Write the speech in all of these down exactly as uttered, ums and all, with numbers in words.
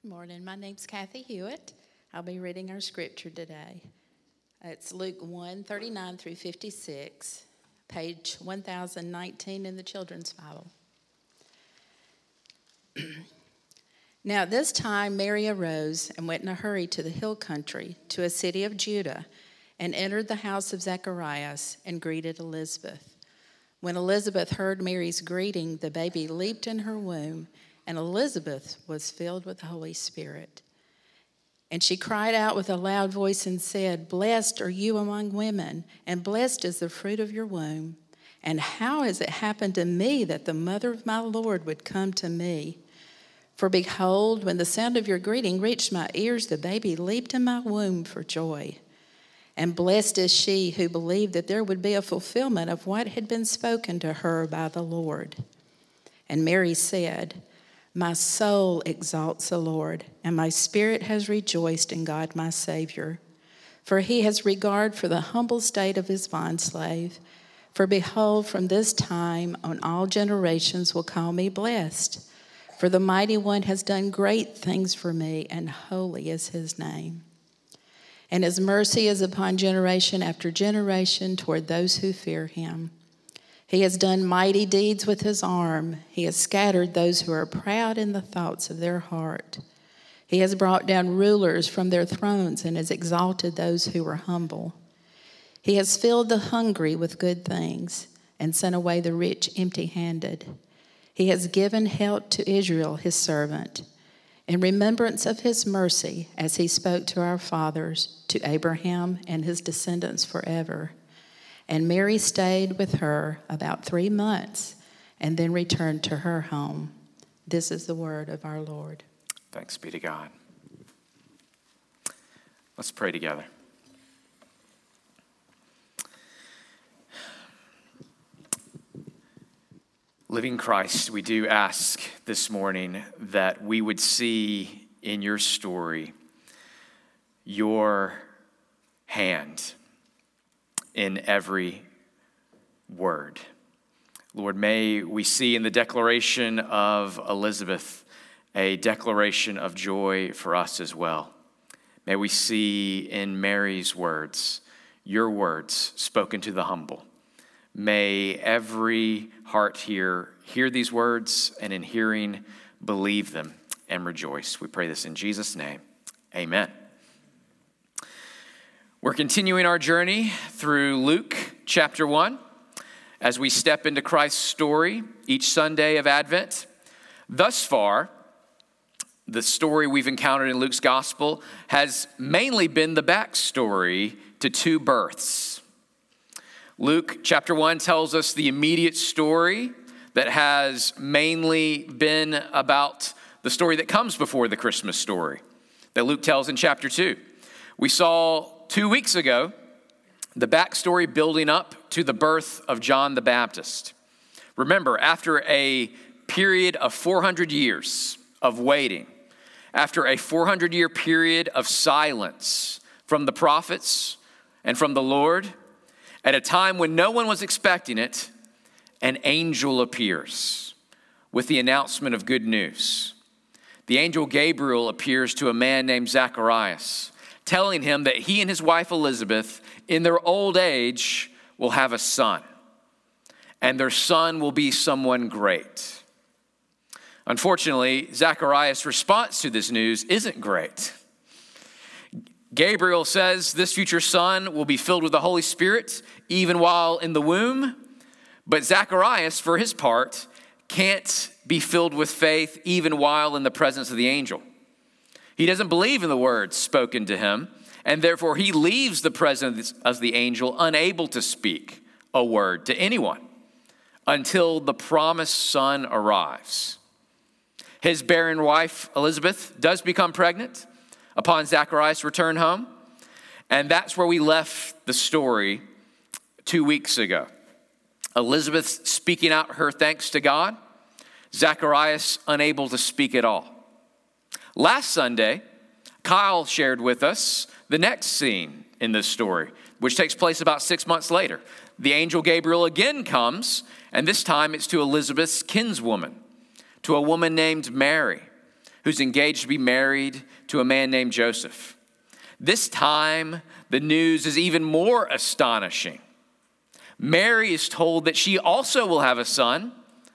Morning. My name's Kathy Hewitt. I'll be reading our scripture today. It's Luke one, thirty-nine through fifty-six, page one thousand nineteen in the Children's Bible. Now at this time Mary arose and went in a hurry to the hill country, to a city of Judah, and entered the house of Zacharias and greeted Elizabeth. When Elizabeth heard Mary's greeting, the baby leaped in her womb, and Elizabeth was filled with the Holy Spirit. And she cried out with a loud voice and said, "Blessed are you among women, and blessed is the fruit of your womb. And how has it happened to me that the mother of my Lord would come to me? For behold, when the sound of your greeting reached my ears, the baby leaped in my womb for joy. And blessed is she who believed that there would be a fulfillment of what had been spoken to her by the Lord." And Mary said, "My soul exalts the Lord, and my spirit has rejoiced in God my Savior. For he has regard for the humble state of his bondslave. For behold, from this time on all generations will call me blessed. For the Mighty One has done great things for me, and holy is his name. And his mercy is upon generation after generation toward those who fear him. He has done mighty deeds with his arm. He has scattered those who are proud in the thoughts of their heart. He has brought down rulers from their thrones and has exalted those who were humble. He has filled the hungry with good things and sent away the rich empty-handed. He has given health to Israel, his servant, in remembrance of his mercy as he spoke to our fathers, to Abraham and his descendants forever." And Mary stayed with her about three months and then returned to her home. This is the word of our Lord. Thanks be to God. Let's pray together. Living Christ, we do ask this morning that we would see in your story your hand in every word. Lord, may we see in the declaration of Elizabeth a declaration of joy for us as well. May we see in Mary's words, your words spoken to the humble. May every heart here hear these words and in hearing believe them and rejoice. We pray this in Jesus' name. Amen. We're continuing our journey through Luke chapter one as we step into Christ's story each Sunday of Advent. Thus far, the story we've encountered in Luke's gospel has mainly been the backstory to two births. Luke chapter one tells us the immediate story that has mainly been about the story that comes before the Christmas story that Luke tells in chapter two. We saw two weeks ago the backstory building up to the birth of John the Baptist. Remember, after a period of four hundred years of waiting, after a four hundred year period of silence from the prophets and from the Lord, at a time when no one was expecting it, an angel appears with the announcement of good news. The angel Gabriel appears to a man named Zacharias, telling him that he and his wife Elizabeth, in their old age, will have a son. And their son will be someone great. Unfortunately, Zacharias' response to this news isn't great. Gabriel says this future son will be filled with the Holy Spirit even while in the womb. But Zacharias, for his part, can't be filled with faith even while in the presence of the angel. He doesn't believe in the words spoken to him, and therefore he leaves the presence of the angel unable to speak a word to anyone until the promised son arrives. His barren wife, Elizabeth, does become pregnant upon Zacharias' return home, and that's where we left the story two weeks ago. Elizabeth speaking out her thanks to God, Zacharias unable to speak at all. Last Sunday, Kyle shared with us the next scene in this story, which takes place about six months later. The angel Gabriel again comes, and this time it's to Elizabeth's kinswoman, to a woman named Mary, who's engaged to be married to a man named Joseph. This time, the news is even more astonishing. Mary is told that she also will have a son,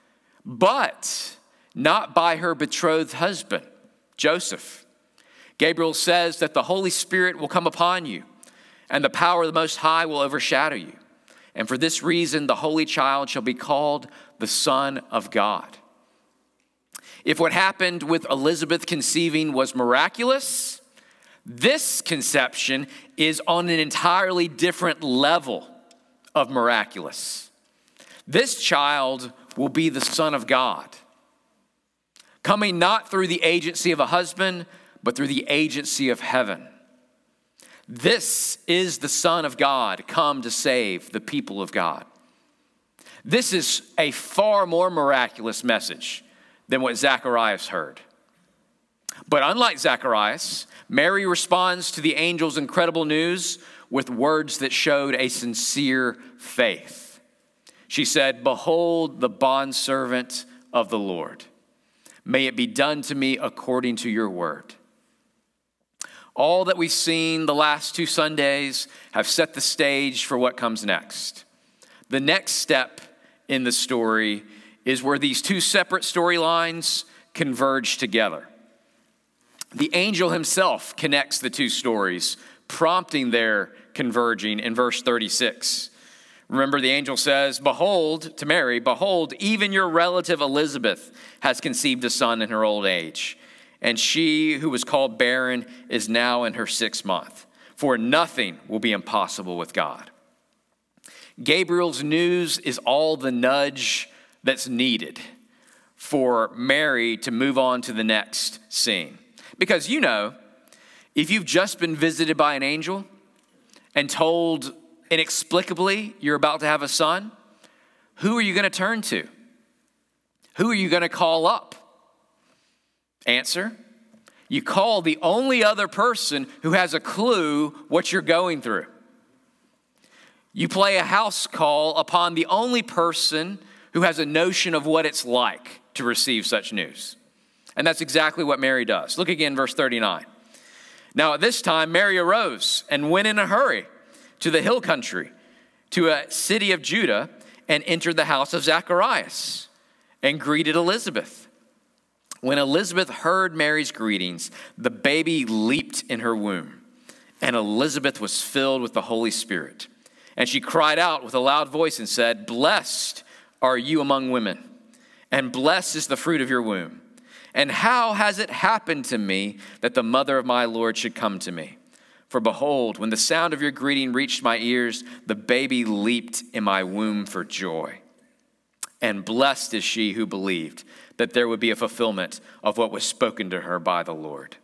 but not by her betrothed husband, Joseph. Gabriel says that the Holy Spirit will come upon you, and the power of the Most High will overshadow you. And for this reason, the Holy Child shall be called the Son of God. If what happened with Elizabeth conceiving was miraculous, this conception is on an entirely different level of miraculous. This child will be the Son of God, coming not through the agency of a husband, but through the agency of heaven. This is the Son of God, come to save the people of God. This is a far more miraculous message than what Zacharias heard. But unlike Zacharias, Mary responds to the angel's incredible news with words that showed a sincere faith. She said, "Behold the bondservant of the Lord. May it be done to me according to your word." All that we've seen the last two Sundays have set the stage for what comes next. The next step in the story is where these two separate storylines converge together. The angel himself connects the two stories, prompting their converging in verse thirty-six. Remember, the angel says, "Behold," to Mary, "behold, even your relative Elizabeth has conceived a son in her old age. And she who was called barren is now in her sixth month. For nothing will be impossible with God." Gabriel's news is all the nudge that's needed for Mary to move on to the next scene. Because you know, if you've just been visited by an angel and told inexplicably you're about to have a son, who are you going to turn to? Who are you going to call up? Answer: you call the only other person who has a clue what you're going through. You play a house call upon the only person who has a notion of what it's like to receive such news. And that's exactly what Mary does. Look again, verse thirty-nine. "Now at this time, Mary arose and went in a hurry to the hill country, to a city of Judah, and entered the house of Zacharias and greeted Elizabeth. When Elizabeth heard Mary's greetings, the baby leaped in her womb, and Elizabeth was filled with the Holy Spirit. And she cried out with a loud voice and said, 'Blessed are you among women, and blessed is the fruit of your womb. And how has it happened to me that the mother of my Lord should come to me? For behold, when the sound of your greeting reached my ears, the baby leaped in my womb for joy. And blessed is she who believed that there would be a fulfillment of what was spoken to her by the Lord.'"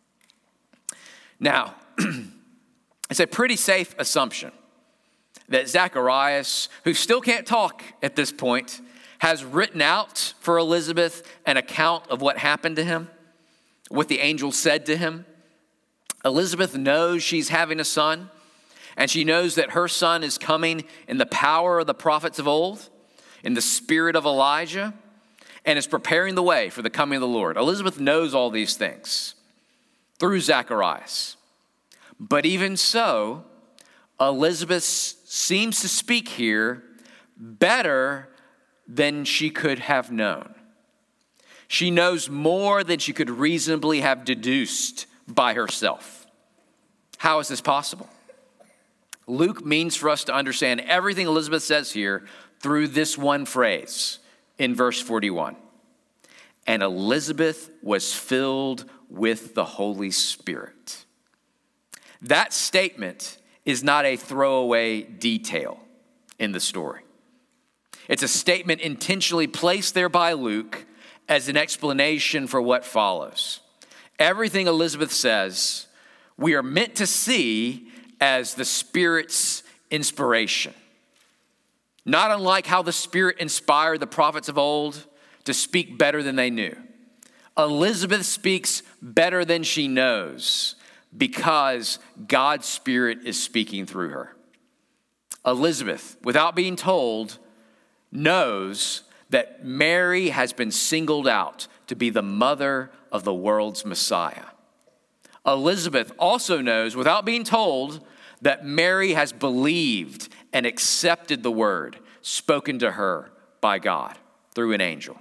Now, it's a pretty safe assumption that Zacharias, who still can't talk at this point, has written out for Elizabeth an account of what happened to him, what the angel said to him. Elizabeth knows she's having a son, and she knows that her son is coming in the power of the prophets of old, in the spirit of Elijah, and is preparing the way for the coming of the Lord. Elizabeth knows all these things through Zacharias. But even so, Elizabeth seems to speak here better than she could have known. She knows more than she could reasonably have deduced by herself. How is this possible? Luke means for us to understand everything Elizabeth says here through this one phrase in verse forty-one. And Elizabeth was filled with the Holy Spirit. That statement is not a throwaway detail in the story. It's a statement intentionally placed there by Luke as an explanation for what follows. Everything Elizabeth says, we are meant to see as the Spirit's inspiration. Not unlike how the Spirit inspired the prophets of old to speak better than they knew. Elizabeth speaks better than she knows because God's Spirit is speaking through her. Elizabeth, without being told, knows that Mary has been singled out to be the mother of the world's Messiah. Elizabeth also knows, without being told, that Mary has believed and accepted the word spoken to her by God through an angel.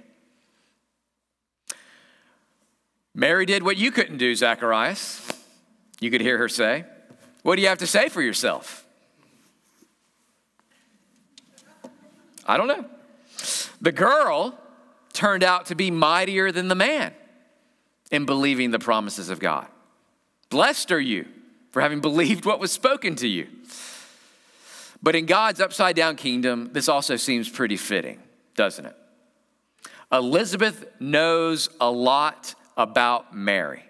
Mary did what you couldn't do, Zacharias. You could hear her say, "What do you have to say for yourself?" I don't know. The girl turned out to be mightier than the man in believing the promises of God. Blessed are you for having believed what was spoken to you. But in God's upside down kingdom, this also seems pretty fitting, doesn't it? Elizabeth knows a lot about Mary.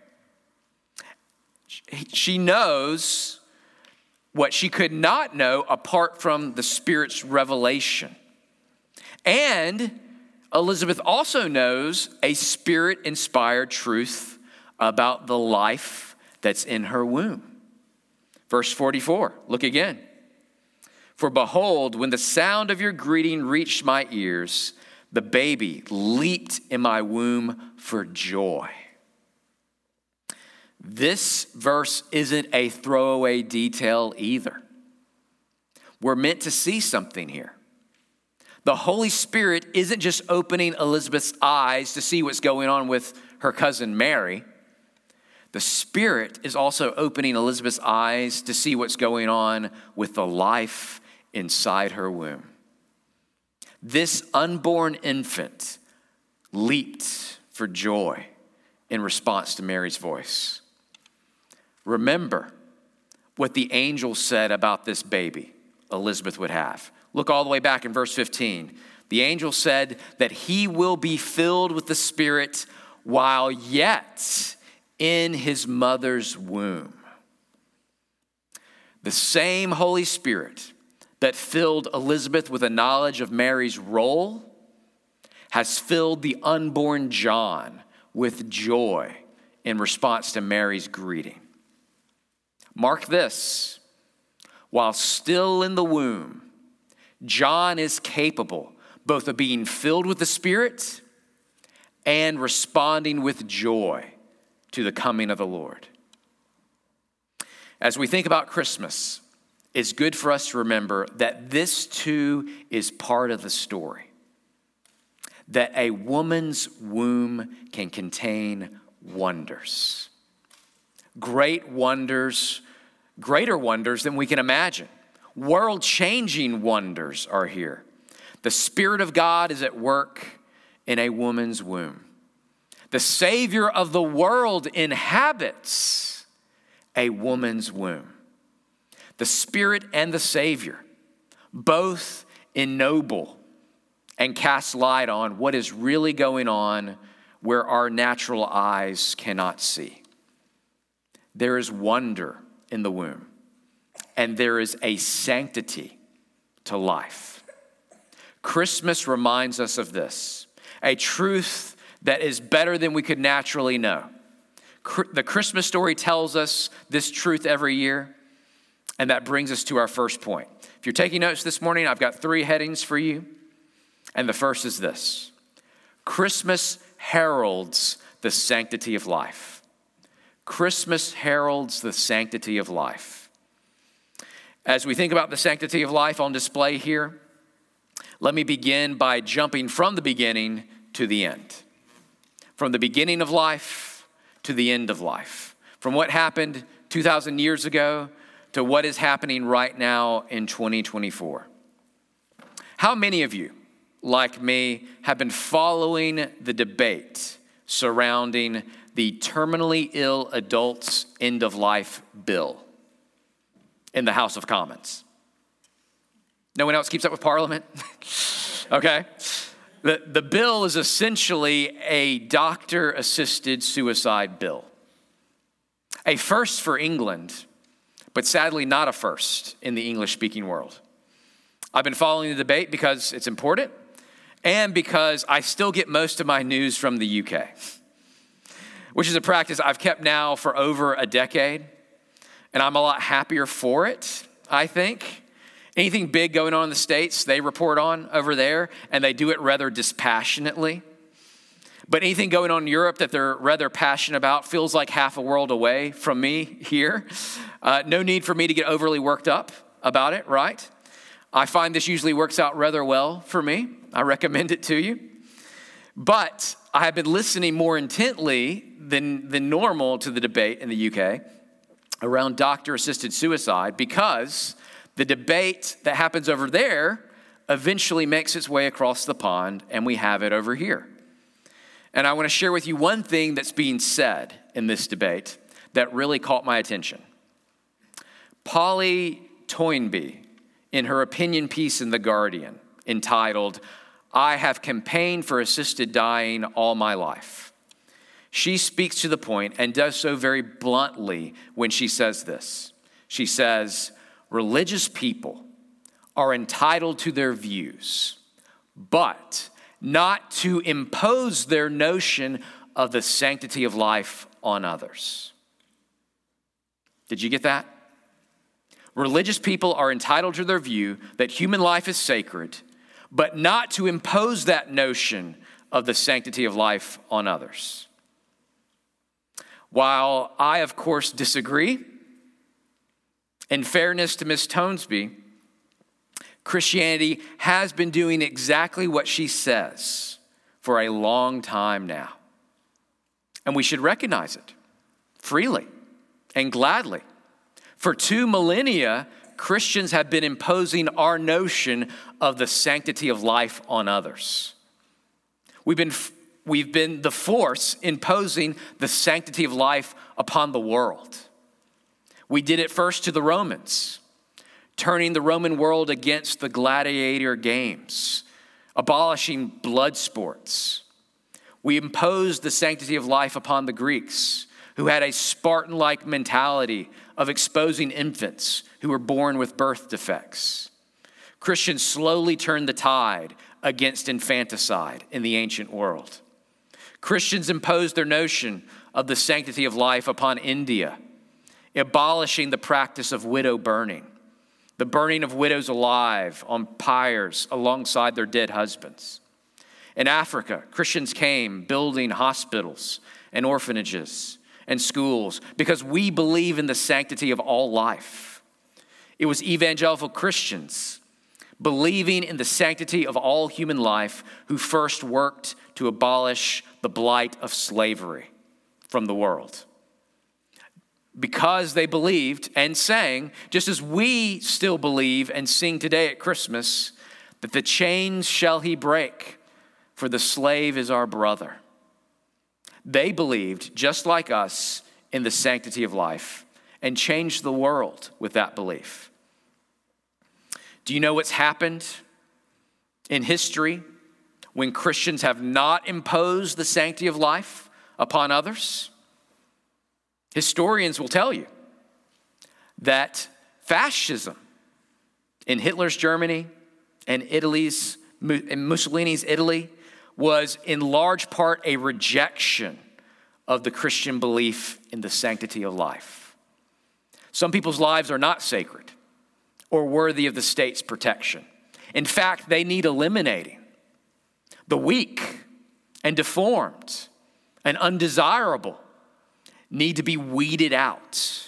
She knows what she could not know apart from the Spirit's revelation. And Elizabeth also knows a Spirit-inspired truth about the life that's in her womb. Verse forty-four, look again. For behold, when the sound of your greeting reached my ears, the baby leaped in my womb for joy. This verse isn't a throwaway detail either. We're meant to see something here. The Holy Spirit isn't just opening Elizabeth's eyes to see what's going on with her cousin Mary. The Spirit is also opening Elizabeth's eyes to see what's going on with the life inside her womb. This unborn infant leaped for joy in response to Mary's voice. Remember what the angel said about this baby Elizabeth would have. Look all the way back in verse fifteen. The angel said that he will be filled with the Spirit while yet in his mother's womb. The same Holy Spirit that filled Elizabeth with a knowledge of Mary's role has filled the unborn John with joy in response to Mary's greeting. Mark this, while still in the womb, John is capable both of being filled with the Spirit and responding with joy to the coming of the Lord. As we think about Christmas, it's good for us to remember that this too is part of the story. That a woman's womb can contain wonders. Great wonders, greater wonders than we can imagine. World-changing wonders are here. The Spirit of God is at work in a woman's womb. The Savior of the world inhabits a woman's womb. The Spirit and the Savior both ennoble and cast light on what is really going on where our natural eyes cannot see. There is wonder in the womb, and there is a sanctity to life. Christmas reminds us of this, a truth that is better than we could naturally know. The Christmas story tells us this truth every year, and that brings us to our first point. If you're taking notes this morning, I've got three headings for you, and the first is this: Christmas heralds the sanctity of life. Christmas heralds the sanctity of life. As we think about the sanctity of life on display here, let me begin by jumping from the beginning to the end. From the beginning of life to the end of life. From what happened two thousand years ago to what is happening right now in twenty twenty-four. How many of you, like me, have been following the debate surrounding the terminally ill adults end of life bill in the House of Commons? No one else keeps up with Parliament? Okay. The, the bill is essentially a doctor-assisted suicide bill. A first for England, but sadly not a first in the English-speaking world. I've been following the debate because it's important and because I still get most of my news from the U K, which is a practice I've kept now for over a decade, and I'm a lot happier for it, I think. Anything big going on in the States, they report on over there, and they do it rather dispassionately. But anything going on in Europe that they're rather passionate about feels like half a world away from me here. Uh, no need for me to get overly worked up about it, right? I find this usually works out rather well for me. I recommend it to you. But I have been listening more intently than, than normal to the debate in the U K around doctor-assisted suicide, because the debate that happens over there eventually makes its way across the pond, and we have it over here. And I want to share with you one thing that's being said in this debate that really caught my attention. Polly Toynbee, in her opinion piece in The Guardian, entitled, "I have campaigned for assisted dying all my life," she speaks to the point and does so very bluntly when she says this. She says, religious people are entitled to their views, but not to impose their notion of the sanctity of life on others. Did you get that? Religious people are entitled to their view that human life is sacred, but not to impose that notion of the sanctity of life on others. While I, of course, disagree, in fairness to Miz Toynbee, Christianity has been doing exactly what she says for a long time now. And we should recognize it freely and gladly. For two millennia, Christians have been imposing our notion of the sanctity of life on others. We've been, we've been the force imposing the sanctity of life upon the world. We did it first to the Romans, turning the Roman world against the gladiator games, abolishing blood sports. We imposed the sanctity of life upon the Greeks, who had a Spartan-like mentality of exposing infants who were born with birth defects. Christians slowly turned the tide against infanticide in the ancient world. Christians imposed their notion of the sanctity of life upon India, abolishing the practice of widow burning, the burning of widows alive on pyres alongside their dead husbands. In Africa, Christians came building hospitals and orphanages and schools because we believe in the sanctity of all life. It was evangelical Christians believing in the sanctity of all human life who first worked to abolish the blight of slavery from the world. Because they believed and sang, just as we still believe and sing today at Christmas, that the chains shall he break, for the slave is our brother. They believed, just like us, in the sanctity of life and changed the world with that belief. Do you know what's happened in history when Christians have not imposed the sanctity of life upon others? Historians will tell you that fascism in Hitler's Germany and Italy's, and Mussolini's Italy was in large part a rejection of the Christian belief in the sanctity of life. Some people's lives are not sacred or worthy of the state's protection. In fact, they need eliminating. The weak and deformed and undesirable need to be weeded out.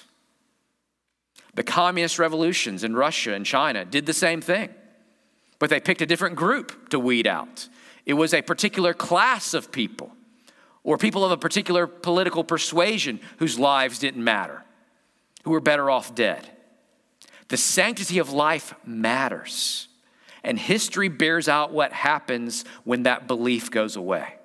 The communist revolutions in Russia and China did the same thing, but they picked a different group to weed out. It was a particular class of people or people of a particular political persuasion whose lives didn't matter, who were better off dead. The sanctity of life matters, and history bears out what happens when that belief goes away.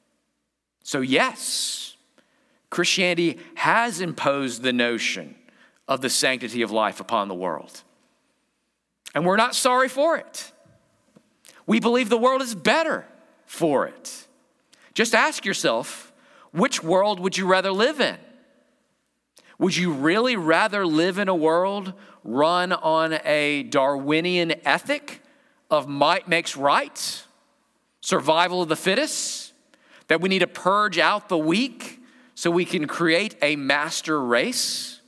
So yes, Christianity has imposed the notion of the sanctity of life upon the world. And we're not sorry for it. We believe the world is better for it. Just ask yourself, which world would you rather live in? Would you really rather live in a world run on a Darwinian ethic of might makes right, survival of the fittest, that we need to purge out the weak so we can create a master race?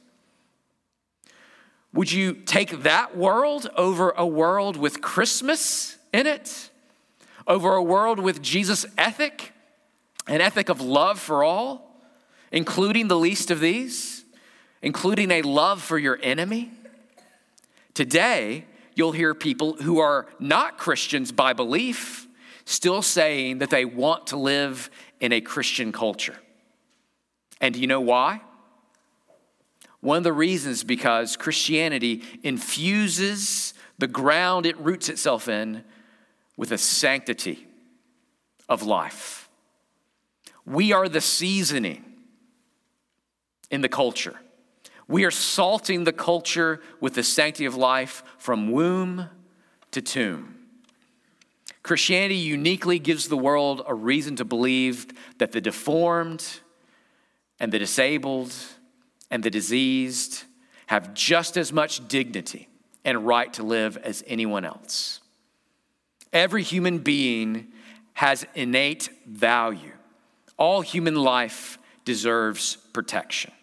Would you take that world over a world with Christmas in it? Over a world with Jesus' ethic an ethic of love for all, including the least of these, including a love for your enemy. Today, you'll hear people who are not Christians by belief still saying that they want to live in a Christian culture. And do you know why? One of the reasons is because Christianity infuses the ground it roots itself in with a sanctity of life. We are the seasoning in the culture. We are salting the culture with the sanctity of life from womb to tomb. Christianity uniquely gives the world a reason to believe that the deformed and the disabled and the diseased have just as much dignity and right to live as anyone else. Every human being has innate value. All human life deserves protection.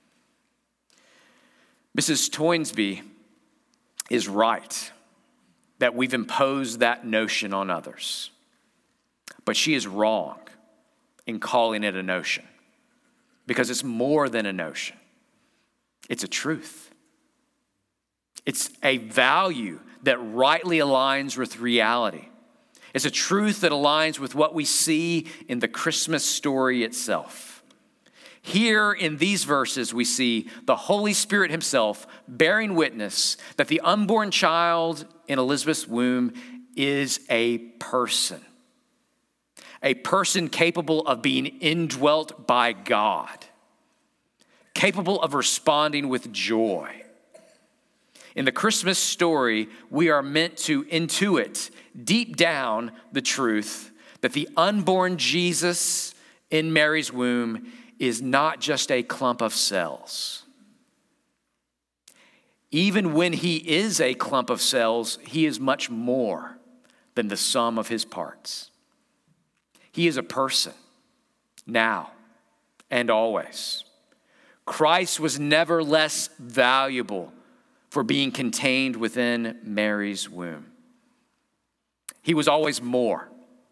Missus Toynbee is right that we've imposed that notion on others. But she is wrong in calling it a notion, because it's more than a notion. It's a truth. It's a value that rightly aligns with reality. It's a truth that aligns with what we see in the Christmas story itself. Here in these verses, we see the Holy Spirit himself bearing witness that the unborn child in Elizabeth's womb is a person. A person capable of being indwelt by God. Capable of responding with joy. In the Christmas story, we are meant to intuit deep down the truth that the unborn Jesus in Mary's womb is not just a clump of cells. Even when he is a clump of cells, he is much more than the sum of his parts. He is a person, now and always. Christ was never less valuable for being contained within Mary's womb. He was always more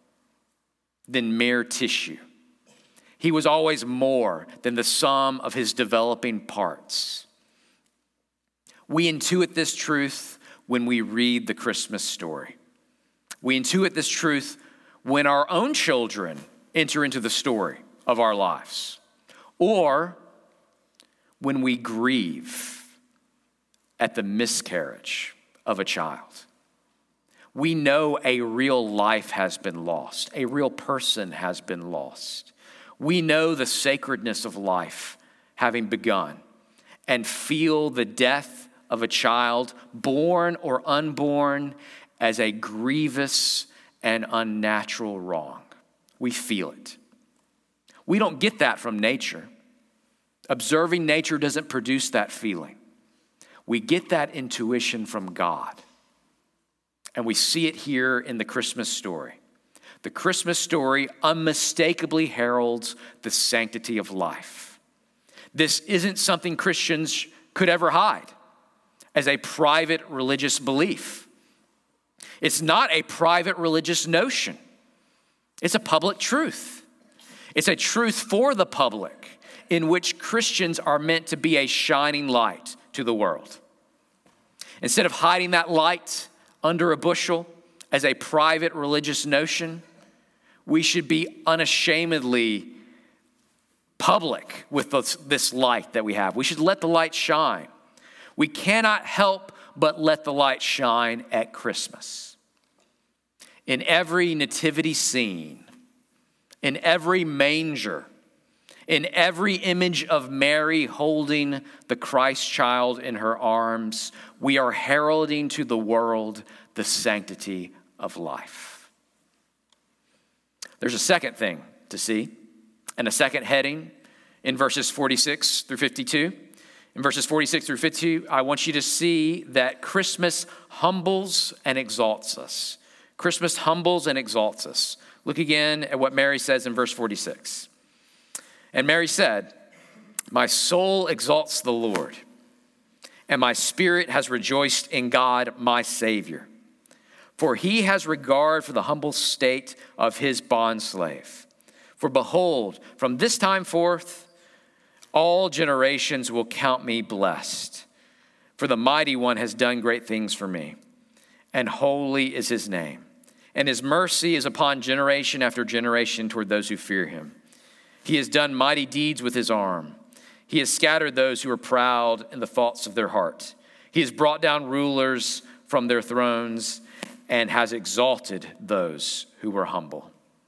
than mere tissue. He was always more than the sum of his developing parts. We intuit this truth when we read the Christmas story. We intuit this truth when our own children enter into the story of our lives, or when we grieve at the miscarriage of a child. We know a real life has been lost. A real person has been lost. We know the sacredness of life having begun and feel the death of a child, born or unborn, as a grievous and unnatural wrong. We feel it. We don't get that from nature. Observing nature doesn't produce that feeling. We get that intuition from God. And we see it here in the Christmas story. The Christmas story unmistakably heralds the sanctity of life. This isn't something Christians could ever hide as a private religious belief. It's not a private religious notion. It's a public truth. It's a truth for the public in which Christians are meant to be a shining light to the world. Instead of hiding that light under a bushel as a private religious notion, we should be unashamedly public with this, this light that we have. We should let the light shine. We cannot help but let the light shine at Christmas. In every nativity scene, in every manger, in every image of Mary holding the Christ child in her arms, we are heralding to the world the sanctity of life. There's a second thing to see, and a second heading in verses forty-six through fifty-two. In verses forty-six through fifty-two, I want you to see that Christmas humbles and exalts us. Christmas humbles and exalts us. Look again at what Mary says in verse forty-six. And Mary said, "My soul exalts the Lord, and my spirit has rejoiced in God, my Savior. For he has regard for the humble state of his bondslave. For behold, from this time forth, all generations will count me blessed. For the mighty one has done great things for me, and holy is his name. And his mercy is upon generation after generation toward those who fear him. He has done mighty deeds with his arm. He has scattered those who are proud in the thoughts of their heart. He has brought down rulers from their thrones and has exalted those who were humble.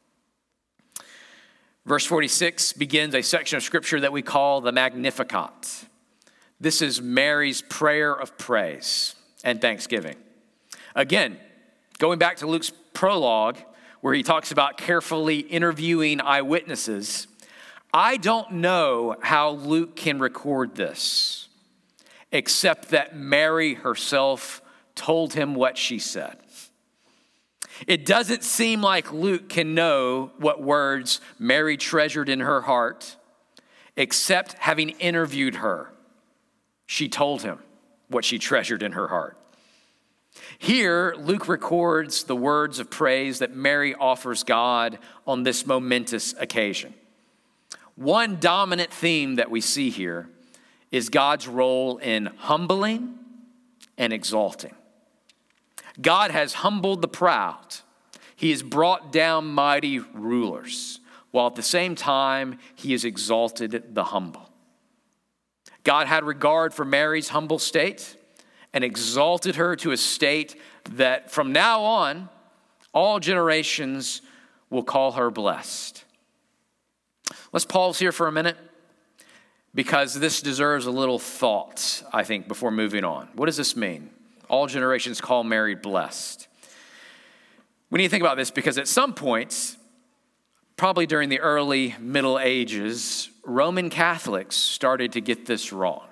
Verse forty-six begins a section of scripture that we call the Magnificat. This is Mary's prayer of praise and thanksgiving. Again, going back to Luke's prologue, where he talks about carefully interviewing eyewitnesses, I don't know how Luke can record this, except that Mary herself told him what she said. It doesn't seem like Luke can know what words Mary treasured in her heart, except having interviewed her. She told him what she treasured in her heart. Here, Luke records the words of praise that Mary offers God on this momentous occasion. One dominant theme that we see here is God's role in humbling and exalting. God has humbled the proud. He has brought down mighty rulers, while at the same time, he has exalted the humble. God had regard for Mary's humble state and exalted her to a state that from now on, all generations will call her blessed. Let's pause here for a minute, because this deserves a little thought, I think, before moving on. What does this mean? All generations call Mary blessed. We need to think about this because at some points, probably during the early Middle Ages, Roman Catholics started to get this wrong.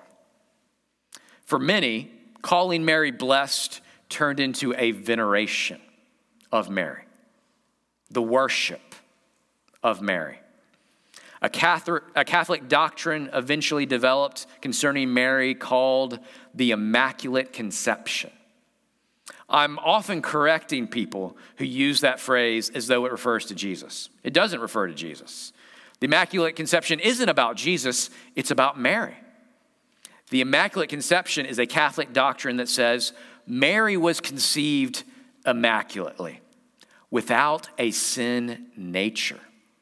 For many, calling Mary blessed turned into a veneration of Mary, the worship of Mary. A Catholic, a Catholic doctrine eventually developed concerning Mary called the Immaculate Conception. I'm often correcting people who use that phrase as though it refers to Jesus. It doesn't refer to Jesus. The Immaculate Conception isn't about Jesus, it's about Mary. The Immaculate Conception is a Catholic doctrine that says Mary was conceived immaculately, without a sin nature.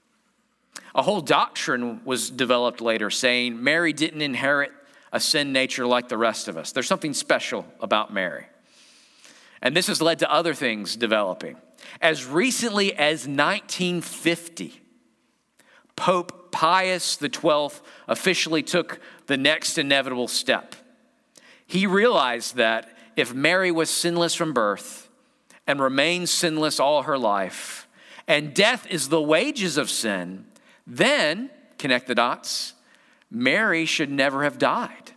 A whole doctrine was developed later saying Mary didn't inherit a sin nature like the rest of us. There's something special about Mary. And this has led to other things developing. As recently as nineteen fifty, Pope Pius the twelfth officially took the next inevitable step. He realized that if Mary was sinless from birth and remained sinless all her life, and death is the wages of sin, then, connect the dots, Mary should never have died.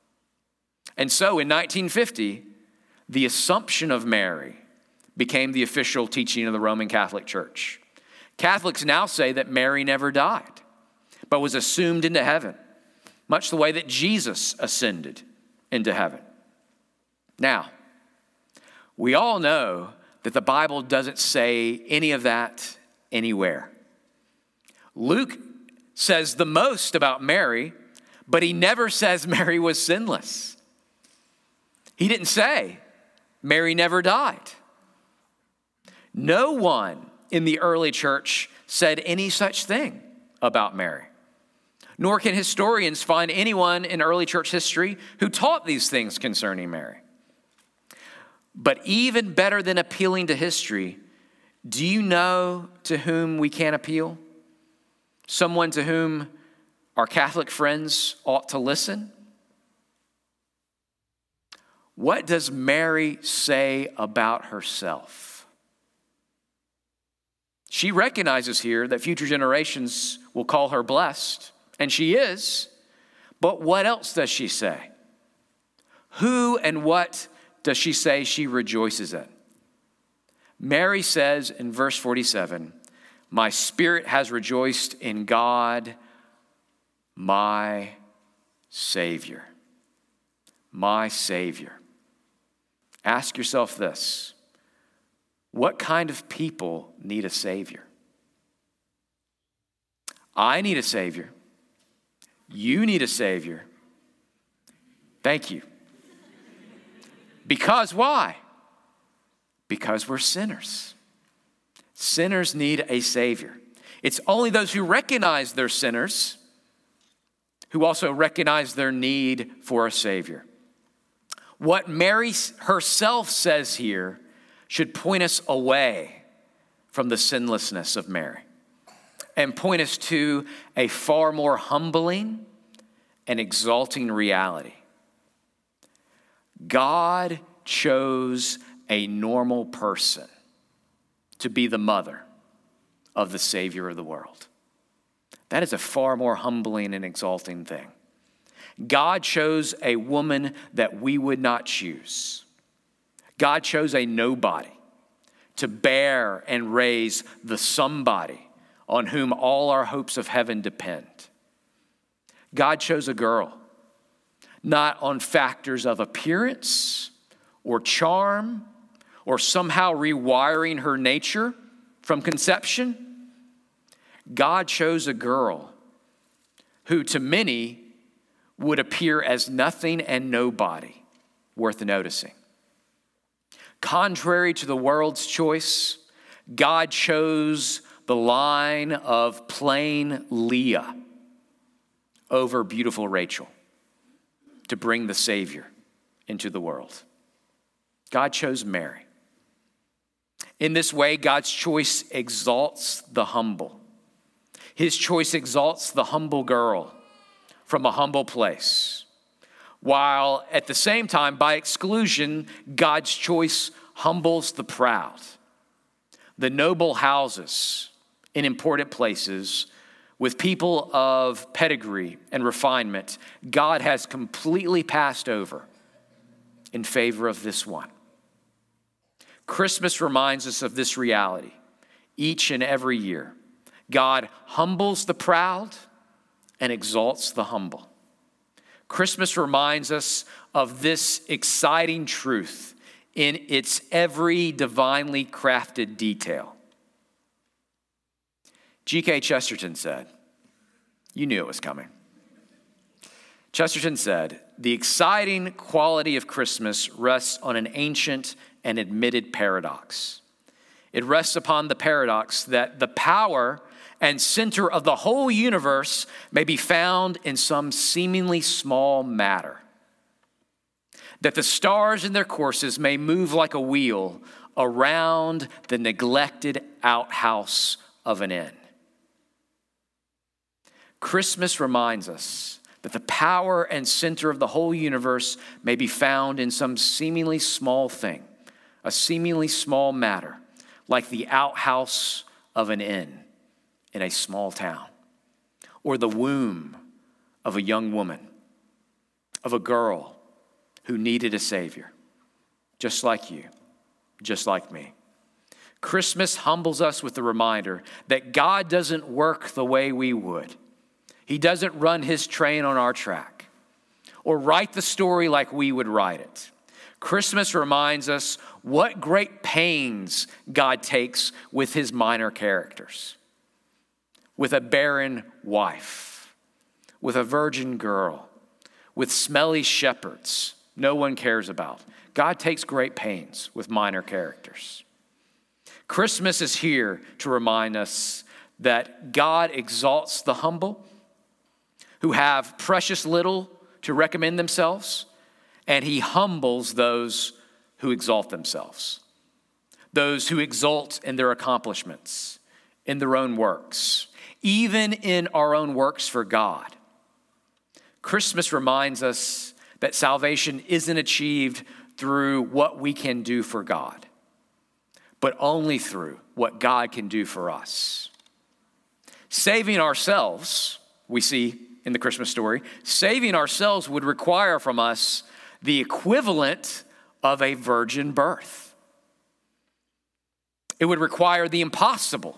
And so in nineteen fifty, the Assumption of Mary became the official teaching of the Roman Catholic Church. Catholics now say that Mary never died, but was assumed into heaven, much the way that Jesus ascended into heaven. Now, we all know that the Bible doesn't say any of that anywhere. Luke says the most about Mary, but he never says Mary was sinless. He didn't say Mary never died. No one in the early church said any such thing about Mary. Nor can historians find anyone in early church history who taught these things concerning Mary. But even better than appealing to history, do you know to whom we can appeal? Someone to whom our Catholic friends ought to listen? What does Mary say about herself? She recognizes here that future generations will call her blessed, and she is. But what else does she say? Who and what does she say she rejoices in? Mary says in verse forty-seven, "My spirit has rejoiced in God, my Savior." My Savior. Ask yourself this: what kind of people need a Savior? I need a Savior. You need a Savior. Thank you. Because why? Because we're sinners. Sinners need a Savior. It's only those who recognize they're sinners who also recognize their need for a Savior. What Mary herself says here should point us away from the sinlessness of Mary and point us to a far more humbling and exalting reality. God chose a normal person to be the mother of the Savior of the world. That is a far more humbling and exalting thing. God chose a woman that we would not choose. God chose a nobody to bear and raise the somebody on whom all our hopes of heaven depend. God chose a girl, not on factors of appearance or charm or somehow rewiring her nature from conception. God chose a girl who to many would appear as nothing and nobody worth noticing. Contrary to the world's choice, God chose the line of plain Leah over beautiful Rachel to bring the Savior into the world. God chose Mary. In this way, God's choice exalts the humble. His choice exalts the humble girl from a humble place, while at the same time, by exclusion, God's choice humbles the proud. The noble houses in important places with people of pedigree and refinement, God has completely passed over in favor of this one. Christmas reminds us of this reality each and every year. God humbles the proud and exalts the humble. Christmas reminds us of this exciting truth in its every divinely crafted detail. G K Chesterton said, you knew it was coming. Chesterton said, the exciting quality of Christmas rests on an ancient and admitted paradox. It rests upon the paradox that the power and center of the whole universe may be found in some seemingly small matter. That the stars in their courses may move like a wheel around the neglected outhouse of an inn. Christmas reminds us that the power and center of the whole universe may be found in some seemingly small thing, a seemingly small matter, like the outhouse of an inn in a small town, or the womb of a young woman, of a girl who needed a Savior, just like you, just like me. Christmas humbles us with the reminder that God doesn't work the way we would. He doesn't run his train on our track or write the story like we would write it. Christmas reminds us what great pains God takes with his minor characters. With a barren wife, with a virgin girl, with smelly shepherds no one cares about. God takes great pains with minor characters. Christmas is here to remind us that God exalts the humble who have precious little to recommend themselves, and he humbles those who exalt themselves, those who exult in their accomplishments, in their own works, even in our own works for God. Christmas reminds us that salvation isn't achieved through what we can do for God, but only through what God can do for us. Saving ourselves, we see in the Christmas story, saving ourselves would require from us the equivalent of a virgin birth. It would require the impossible.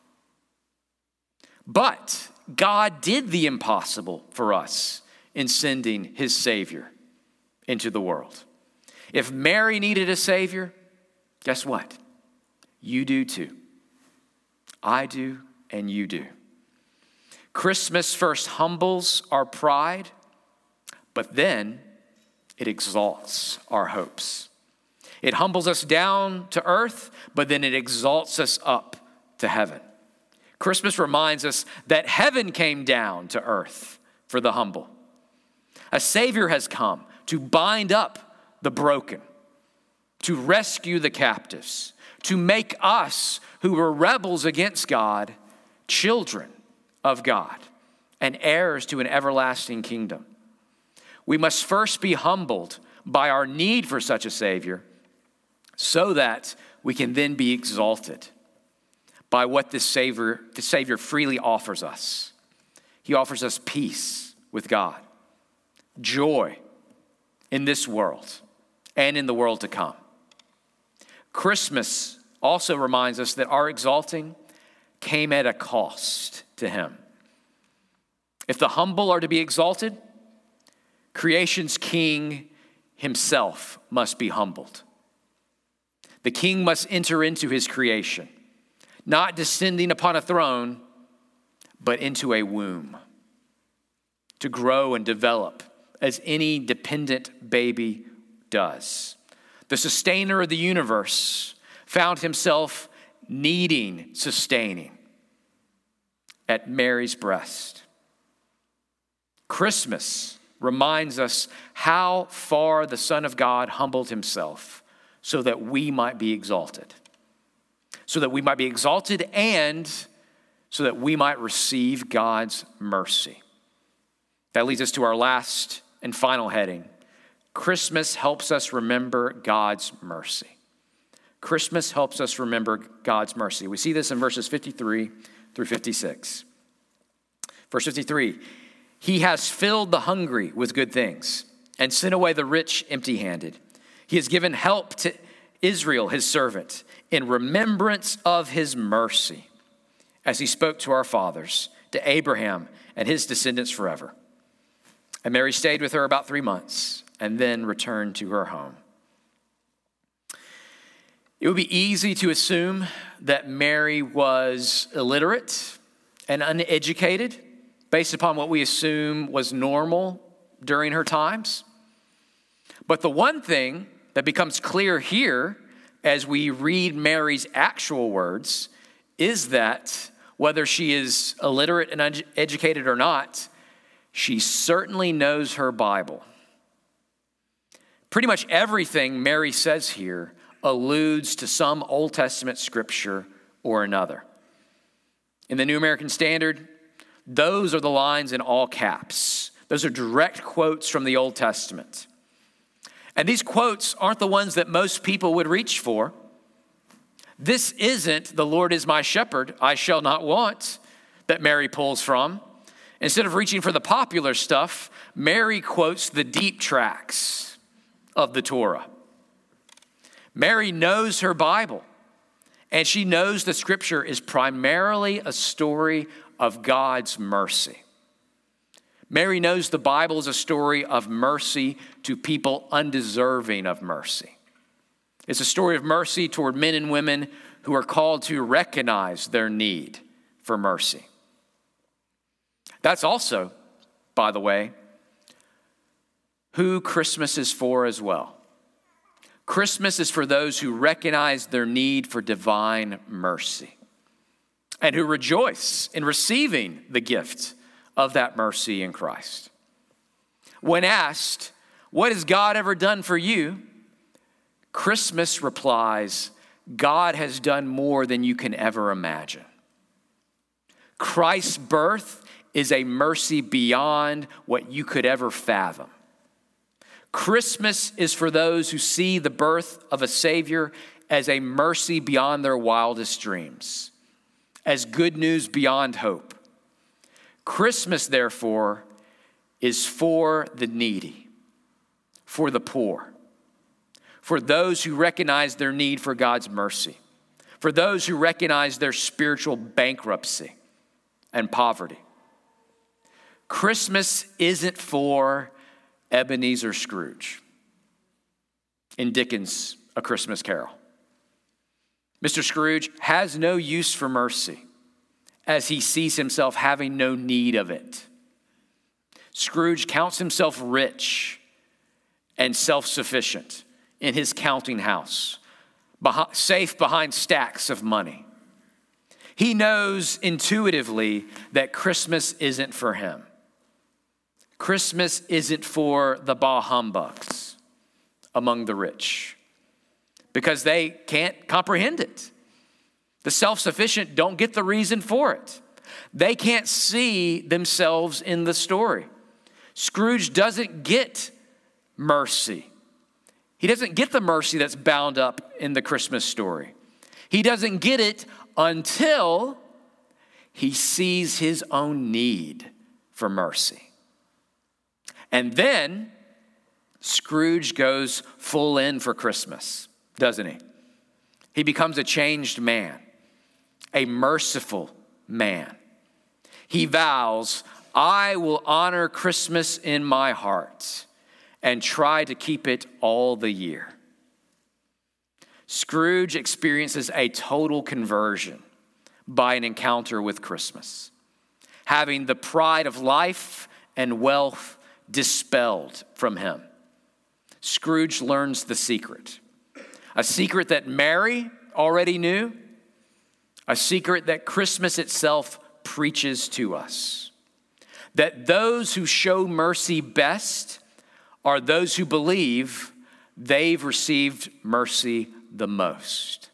But God did the impossible for us in sending his Savior into the world. If Mary needed a Savior, guess what? You do too. I do, and you do. Christmas first humbles our pride, but then it exalts our hopes. It humbles us down to earth, but then it exalts us up to heaven. Christmas reminds us that heaven came down to earth for the humble. A Savior has come to bind up the broken, to rescue the captives, to make us who were rebels against God, children of God, and heirs to an everlasting kingdom. We must first be humbled by our need for such a Savior so that we can then be exalted by what this Savior, the Savior freely offers us. He offers us peace with God, joy in this world and in the world to come. Christmas also reminds us that our exalting came at a cost to him. If the humble are to be exalted, creation's king himself must be humbled. The king must enter into his creation, not descending upon a throne, but into a womb to grow and develop as any dependent baby does. The sustainer of the universe found himself needing sustaining at Mary's breast. Christmas reminds us how far the Son of God humbled himself so that we might be exalted. So that we might be exalted and so that we might receive God's mercy. That leads us to our last and final heading. Christmas helps us remember God's mercy. Christmas helps us remember God's mercy. We see this in verses fifty-three through fifty-six. Verse fifty-three, he has filled the hungry with good things and sent away the rich empty-handed. He has given help to Israel, his servant, in remembrance of his mercy, as he spoke to our fathers, to Abraham and his descendants forever. And Mary stayed with her about three months and then returned to her home. It would be easy to assume that Mary was illiterate and uneducated based upon what we assume was normal during her times. But the one thing that becomes clear here as we read Mary's actual words is that whether she is illiterate and uneducated or not, she certainly knows her Bible. Pretty much everything Mary says here alludes to some Old Testament scripture or another. In the New American Standard, those are the lines in all caps. Those are direct quotes from the Old Testament. And these quotes aren't the ones that most people would reach for. This isn't "the Lord is my shepherd, I shall not want" that Mary pulls from. Instead of reaching for the popular stuff, Mary quotes the deep tracks of the Torah. Mary knows her Bible, and she knows the scripture is primarily a story of God's mercy. Mary knows the Bible is a story of mercy to people undeserving of mercy. It's a story of mercy toward men and women who are called to recognize their need for mercy. That's also, by the way, who Christmas is for as well. Christmas is for those who recognize their need for divine mercy and who rejoice in receiving the gift of that mercy in Christ. When asked, "What has God ever done for you?" Christmas replies, "God has done more than you can ever imagine." Christ's birth is a mercy beyond what you could ever fathom. Christmas is for those who see the birth of a Savior as a mercy beyond their wildest dreams, as good news beyond hope. Christmas, therefore, is for the needy, for the poor, for those who recognize their need for God's mercy, for those who recognize their spiritual bankruptcy and poverty. Christmas isn't for Ebenezer Scrooge in Dickens' A Christmas Carol. Mister Scrooge has no use for mercy as he sees himself having no need of it. Scrooge counts himself rich and self-sufficient in his counting house, safe behind stacks of money. He knows intuitively that Christmas isn't for him. Christmas isn't for the bah humbugs among the rich because they can't comprehend it. The self-sufficient don't get the reason for it. They can't see themselves in the story. Scrooge doesn't get mercy. He doesn't get the mercy that's bound up in the Christmas story. He doesn't get it until he sees his own need for mercy. And then Scrooge goes full in for Christmas, doesn't he? He becomes a changed man, a merciful man. He vows, I will honor Christmas in my heart and try to keep it all the year. Scrooge experiences a total conversion by an encounter with Christmas, having the pride of life and wealth dispelled from him. Scrooge learns the secret, a secret that Mary already knew, a secret that Christmas itself preaches to us, that those who show mercy best are those who believe they've received mercy the most.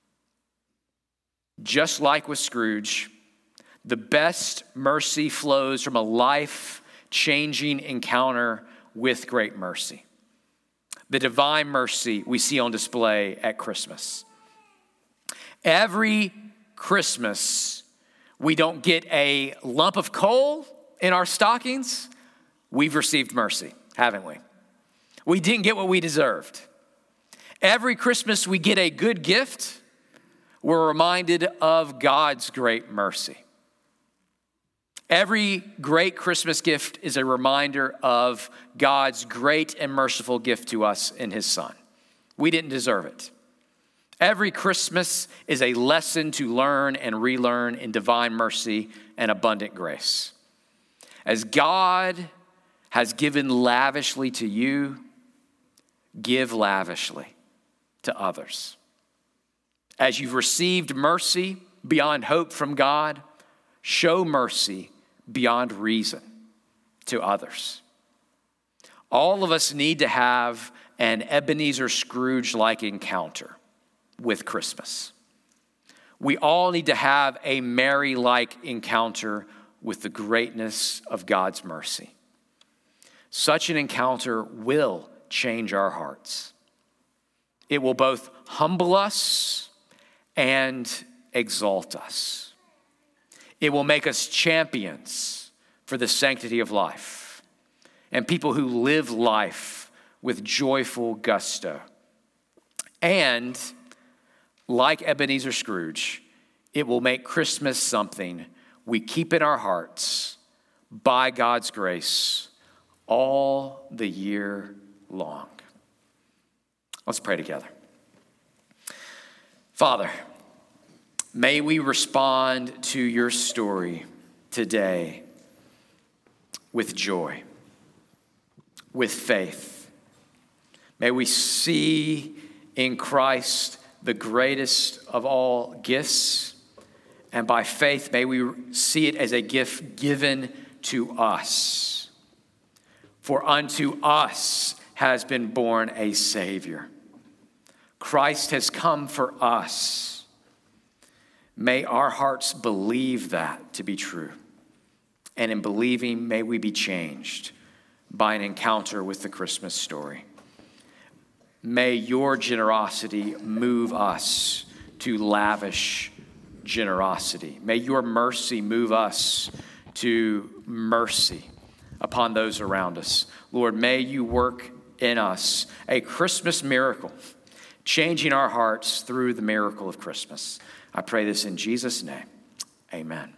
Just like with Scrooge, the best mercy flows from a life-changing encounter with great mercy. The divine mercy we see on display at Christmas. Every Christmas, we don't get a lump of coal in our stockings. We've received mercy, haven't we? We didn't get what we deserved. Every Christmas, we get a good gift. We're reminded of God's great mercy. Every great Christmas gift is a reminder of God's great and merciful gift to us in his Son. We didn't deserve it. Every Christmas is a lesson to learn and relearn in divine mercy and abundant grace. As God has given lavishly to you, give lavishly to others. As you've received mercy beyond hope from God, show mercy beyond reason to others. All of us need to have an Ebenezer Scrooge-like encounter with Christmas. We all need to have a Mary-like encounter with the greatness of God's mercy. Such an encounter will change our hearts. It will both humble us and exalt us. It will make us champions for the sanctity of life and people who live life with joyful gusto. And like Ebenezer Scrooge, it will make Christmas something we keep in our hearts by God's grace all the year long. Let's pray together. Father, may we respond to your story today with joy, with faith. May we see in Christ the greatest of all gifts, and by faith may we see it as a gift given to us. For unto us has been born a Savior. Christ has come for us. May our hearts believe that to be true. And in believing, may we be changed by an encounter with the Christmas story. May your generosity move us to lavish generosity. May your mercy move us to mercy upon those around us. Lord, may you work in us a Christmas miracle, changing our hearts through the miracle of Christmas. I pray this in Jesus' name. Amen.